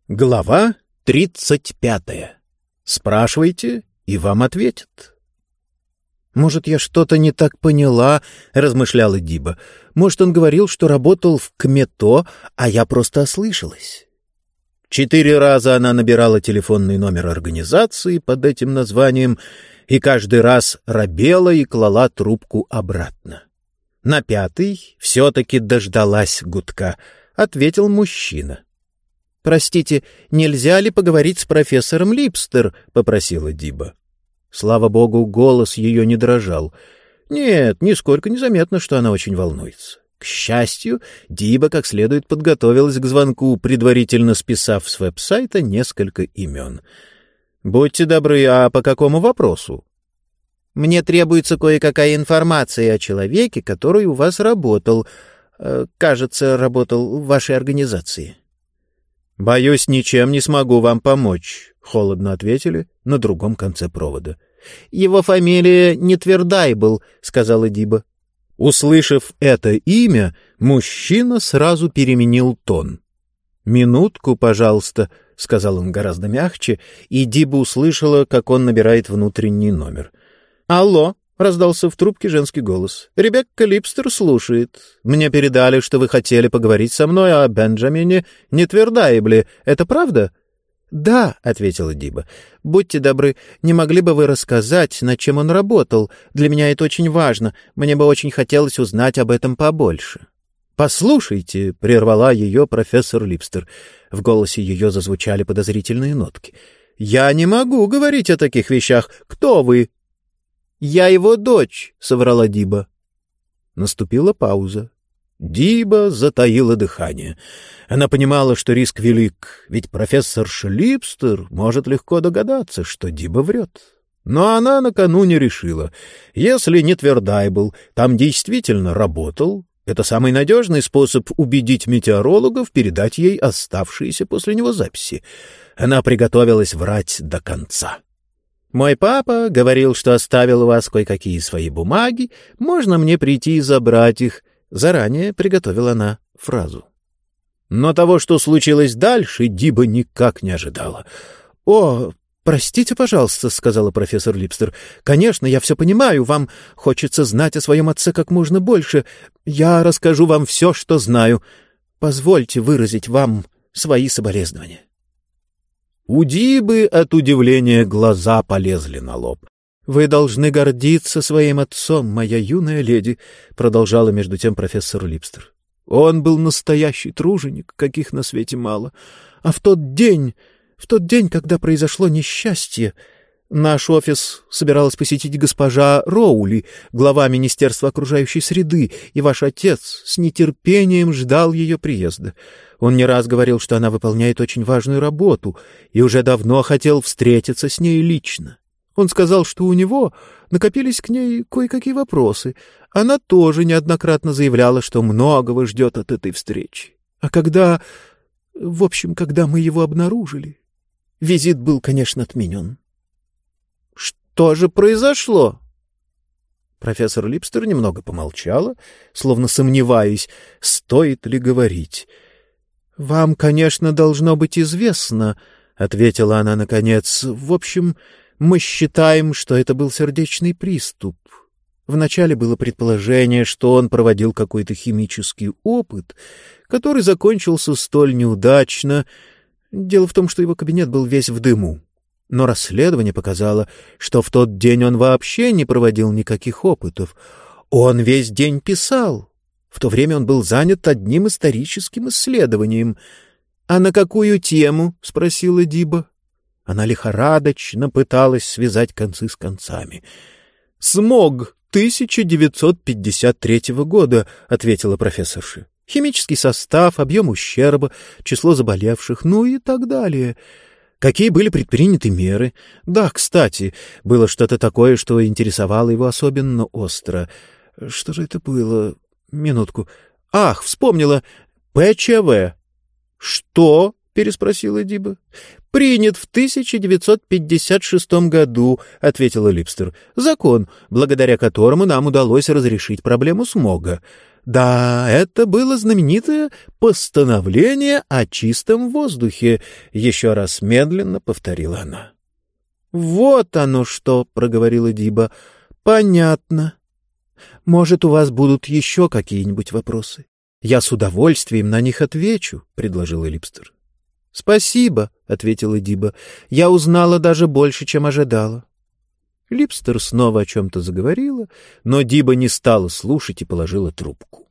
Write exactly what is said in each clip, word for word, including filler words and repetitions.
Глава тридцать пятая. Спрашивайте, и вам ответят. «Может, я что-то не так поняла?» — размышляла Диба. «Может, он говорил, что работал в КМЕТО, а я просто ослышалась». Четыре раза она набирала телефонный номер организации под этим названием и каждый раз робела и клала трубку обратно. На пятый все-таки дождалась гудка. Ответил мужчина. «Простите, нельзя ли поговорить с профессором Липстер?» — попросила Диба. Слава богу, голос ее не дрожал. Нет, нисколько не заметно, что она очень волнуется. К счастью, Диба как следует подготовилась к звонку, предварительно списав с веб-сайта несколько имен. «Будьте добры, а по какому вопросу?» «Мне требуется кое-какая информация о человеке, который у вас работал. Э, кажется, работал в вашей организации». «Боюсь, ничем не смогу вам помочь», — холодно ответили на другом конце провода. «Его фамилия Нетвердайбл», — сказала Диба. Услышав это имя, мужчина сразу переменил тон. «Минутку, пожалуйста», — сказал он гораздо мягче, и Диба услышала, как он набирает внутренний номер. «Алло», — раздался в трубке женский голос. «Ребекка Липстер слушает. Мне передали, что вы хотели поговорить со мной о Бенджамине Нетвердайбле. Это правда?» «Да», — ответила Диба. «Будьте добры, не могли бы вы рассказать, над чем он работал? Для меня это очень важно. Мне бы очень хотелось узнать об этом побольше». «Послушайте», — прервала ее профессор Липстер. В голосе ее зазвучали подозрительные нотки. «Я не могу говорить о таких вещах. Кто вы?» «Я его дочь», — соврала Диба. Наступила пауза. Диба затаила дыхание. Она понимала, что риск велик, ведь профессор Липстер может легко догадаться, что Диба врет. Но она накануне решила, если Нетвердайбл там действительно работал, это самый надежный способ убедить метеорологов передать ей оставшиеся после него записи. Она приготовилась врать до конца. «Мой папа говорил, что оставил у вас кое-какие свои бумаги. Можно мне прийти и забрать их?» Заранее приготовила она фразу. Но того, что случилось дальше, Диба никак не ожидала. «О, простите, пожалуйста», — сказала профессор Липстер. «Конечно, я все понимаю. Вам хочется знать о своем отце как можно больше. Я расскажу вам все, что знаю. Позвольте выразить вам свои соболезнования». У Дибы от удивления глаза полезли на лоб. «Вы должны гордиться своим отцом, моя юная леди», — продолжала между тем профессор Липстер. «Он был настоящий труженик, каких на свете мало. А в тот день, в тот день, когда произошло несчастье, наш офис собиралась посетить госпожа Роули, глава Министерства окружающей среды, и ваш отец с нетерпением ждал ее приезда. Он не раз говорил, что она выполняет очень важную работу, и уже давно хотел встретиться с ней лично. Он сказал, что у него накопились к ней кое-какие вопросы. Она тоже неоднократно заявляла, что многого ждет от этой встречи. А когда... В общем, когда мы его обнаружили, визит был, конечно, отменен». «Что же произошло?» Профессор Липстер немного помолчала, словно сомневаясь, стоит ли говорить. «Вам, конечно, должно быть известно», — ответила она наконец. «В общем, мы считаем, что это был сердечный приступ. Вначале было предположение, что он проводил какой-то химический опыт, который закончился столь неудачно. Дело в том, что его кабинет был весь в дыму. Но расследование показало, что в тот день он вообще не проводил никаких опытов. Он весь день писал. В то время он был занят одним историческим исследованием». «А на какую тему?» — спросила Диба. Она лихорадочно пыталась связать концы с концами. «Смог тысяча девятьсот пятьдесят третьего года», — ответила профессорша. «Химический состав, объем ущерба, число заболевших, ну и так далее. Какие были предприняты меры? Да, кстати, было что-то такое, что интересовало его особенно остро. Что же это было? Минутку. Ах, вспомнила. ПЧВ». «Что?» — переспросила Диба. — Принят в тысяча девятьсот пятьдесят шестом году, — ответила Липстер. — Закон, благодаря которому нам удалось разрешить проблему смога. Да, это было знаменитое постановление о чистом воздухе, — еще раз медленно повторила она. — Вот оно что, — проговорила Диба. — Понятно. Может, у вас будут еще какие-нибудь вопросы? Я с удовольствием на них отвечу, — предложила Липстер. — Спасибо, — ответила Диба. — Я узнала даже больше, чем ожидала. Липстер снова о чем-то заговорила, но Диба не стала слушать и положила трубку.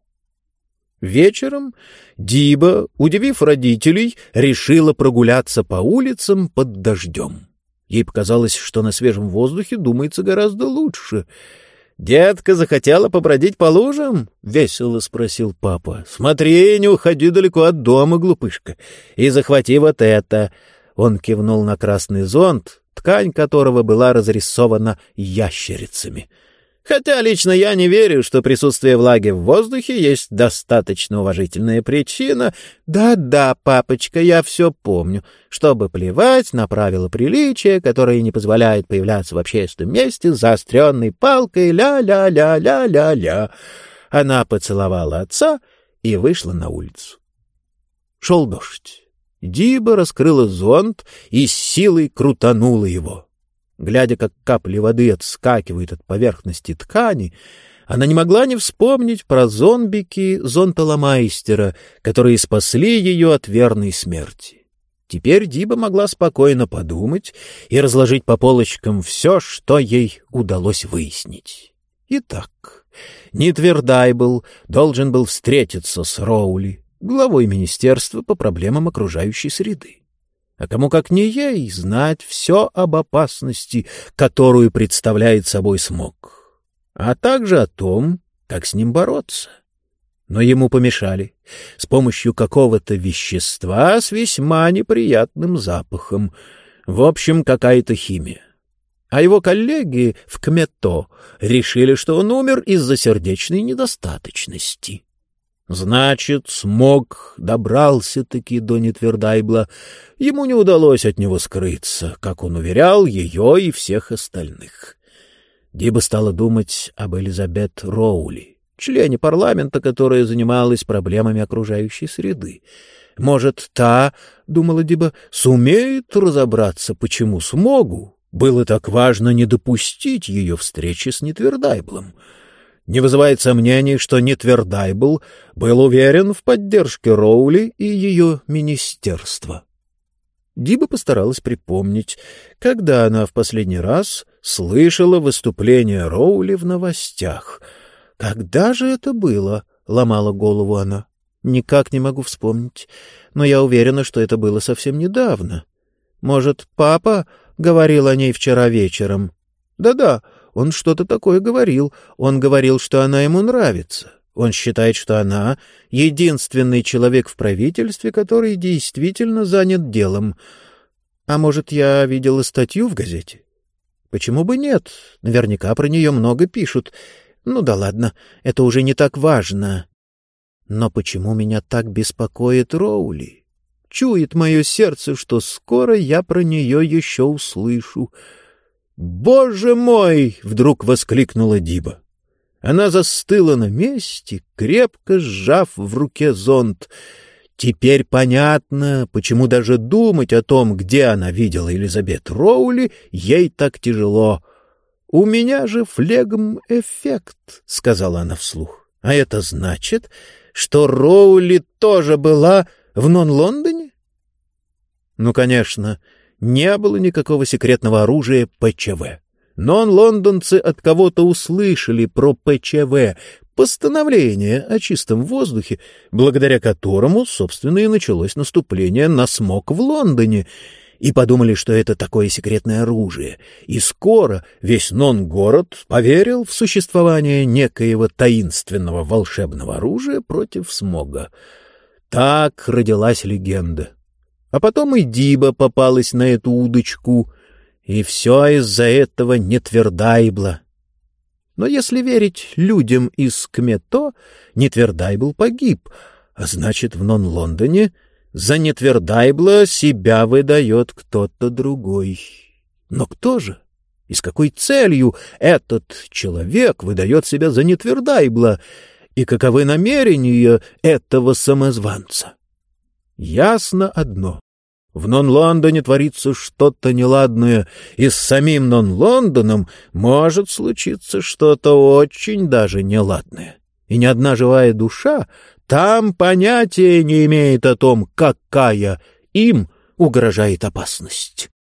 Вечером Диба, удивив родителей, решила прогуляться по улицам под дождем. Ей показалось, что на свежем воздухе думается гораздо лучше. «Детка захотела побродить по лужам?» — весело спросил папа. «Смотри, не уходи далеко от дома, глупышка, и захвати вот это». Он кивнул на красный зонт, ткань которого была разрисована ящерицами. «Хотя лично я не верю, что присутствие влаги в воздухе есть достаточно уважительная причина. Да-да, папочка, я все помню. Чтобы плевать на правила приличия, которые не позволяют появляться в общественном месте с заостренной палкой, ля-ля-ля-ля-ля-ля». Она поцеловала отца и вышла на улицу. Шел дождь. Диба раскрыла зонт и с силой крутанула его. Глядя, как капли воды отскакивают от поверхности ткани, она не могла не вспомнить про зомбики зонтоломайстера, которые спасли ее от верной смерти. Теперь Диба могла спокойно подумать и разложить по полочкам все, что ей удалось выяснить. Итак, Нитвердайбл должен был встретиться с Роули, главой Министерства по проблемам окружающей среды. А кому как не ей знать все об опасности, которую представляет собой смог, а также о том, как с ним бороться. Но ему помешали с помощью какого-то вещества с весьма неприятным запахом. В общем, какая-то химия. А его коллеги в КМЕТО решили, что он умер из-за сердечной недостаточности. Значит, смог добрался-таки до Нитвердайбла. Ему не удалось от него скрыться, как он уверял ее и всех остальных. Диба стала думать об Элизабет Роули, члене парламента, которая занималась проблемами окружающей среды. Может, та, — думала Диба, — сумеет разобраться, почему смогу было так важно не допустить ее встречи с Нитвердайблом. Не вызывает сомнений, что Нитвердайбл был уверен в поддержке Роули и ее министерства. Диба постаралась припомнить, когда она в последний раз слышала выступление Роули в новостях. «Когда же это было?» — ломала голову она. «Никак не могу вспомнить, но я уверена, что это было совсем недавно. Может, папа говорил о ней вчера вечером?» «Да-да». Он что-то такое говорил. Он говорил, что она ему нравится. Он считает, что она — единственный человек в правительстве, который действительно занят делом. А может, я видела статью в газете? Почему бы нет? Наверняка про нее много пишут. Ну да ладно, это уже не так важно. Но почему меня так беспокоит Роули? Чует мое сердце, что скоро я про нее еще услышу. «Боже мой!» — вдруг воскликнула Диба. Она застыла на месте, крепко сжав в руке зонт. Теперь понятно, почему даже думать о том, где она видела Элизабет Роули, ей так тяжело. «У меня же флегм-эффект», — сказала она вслух. «А это значит, что Роули тоже была в Нон-Лондоне?» Ну, конечно, не было никакого секретного оружия ПЧВ. Но лондонцы от кого-то услышали про ПЧВ, постановление о чистом воздухе, благодаря которому, собственно, и началось наступление на смог в Лондоне, и подумали, что это такое секретное оружие. И скоро весь Нон-город поверил в существование некоего таинственного волшебного оружия против смога. Так родилась легенда. А потом и Диба попалась на эту удочку, и все из-за этого Нитвердайбла. Но если верить людям из КМЕТО, Нитвердайбл погиб, а значит, в Нон-Лондоне за Нетвердайбла себя выдает кто-то другой. Но кто же? И с какой целью этот человек выдает себя за Нетвердайбла? И каковы намерения этого самозванца? Ясно одно. В Нон-Лондоне творится что-то неладное, и с самим Нон-Лондоном может случиться что-то очень даже неладное. И ни одна живая душа там понятия не имеет о том, какая им угрожает опасность.